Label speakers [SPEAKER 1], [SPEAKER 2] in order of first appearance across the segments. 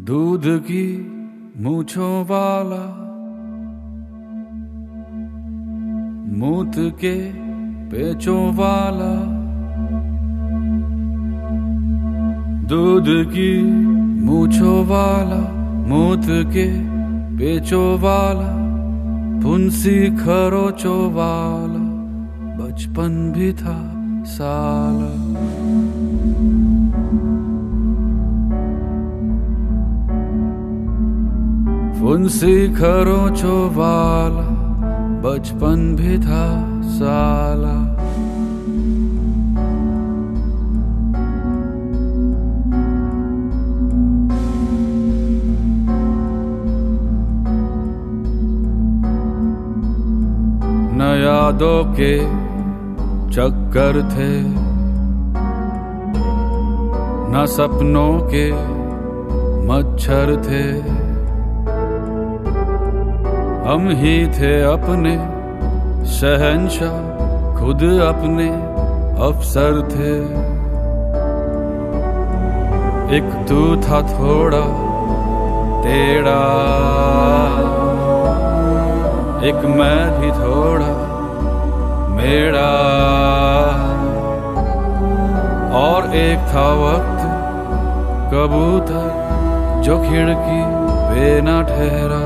[SPEAKER 1] दूध की मूंछों वाला, मूत के पेचों वाला, दूध की मूंछों वाला, मूत के पेचों वाला, फुंसी खरोचों वाला, बचपन भी था साला। फुंसी खरोचों वाला, बचपन भी था साला। न यादों के चक्कर थे, न सपनों के मच्छर थे, हम ही थे अपने शहंशाह, खुद अपने अफसर थे। एक तू था थोड़ा टेढ़ा, एक मैं भी थोड़ा मेरा, और एक था वक्त कबूतर जो खिड़की पे न ठहरा।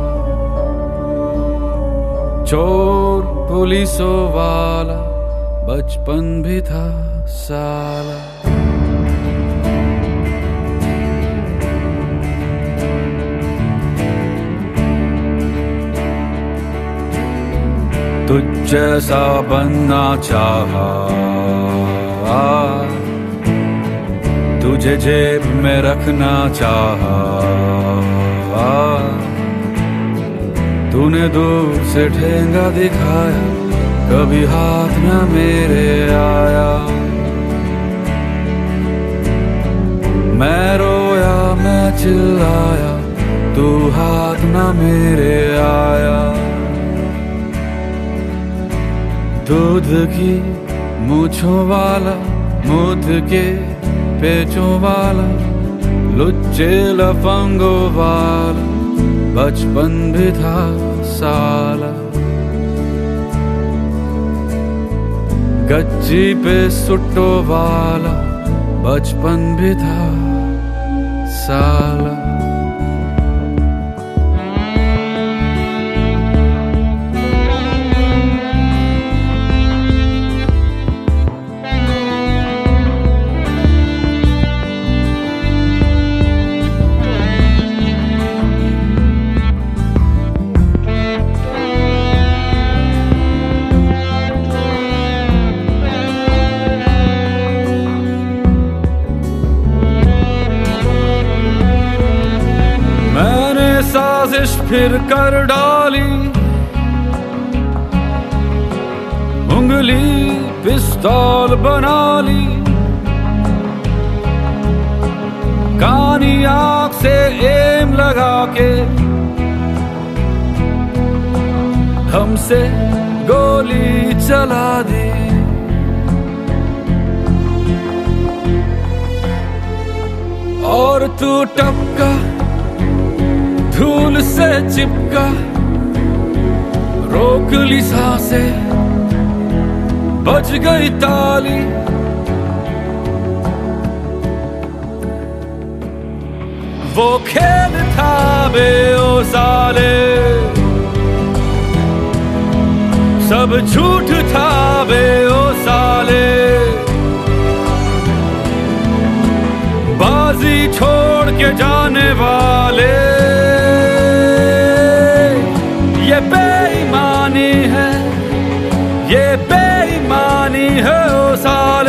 [SPEAKER 1] चोर पुलिसों वाला, बचपन भी था साला। तुझ जैसा बनना चाहा, तुझे जेब में रखना चाहा, तूने दूर से ठेंगा दिखाया, कभी हाथ न मेरे आया। मैं रोया मैं चिल्लाया, तू हाथ न मेरे आया। दूध की मूंछों वाला, मूत के पेचों वाला, लुच्चे लफंगों वाला, बचपन भी था साला। गच्ची पे सुट्टो वाला, बचपन भी था साला। साजिश फिर कर डाली, उंगली पिस्तौल बना ली, कानी आंख से एम लगा के हमसे गोली चला दी। और तू टपका धूल से चिपका, रोक ली सांसें, बज गई ताली। वो खेल था बे ओ साले, सब झूठ था बे ओ साले। बाजी छोड़ के जाने वाले, ये बेईमानी है, ये बेईमानी है ओ साले।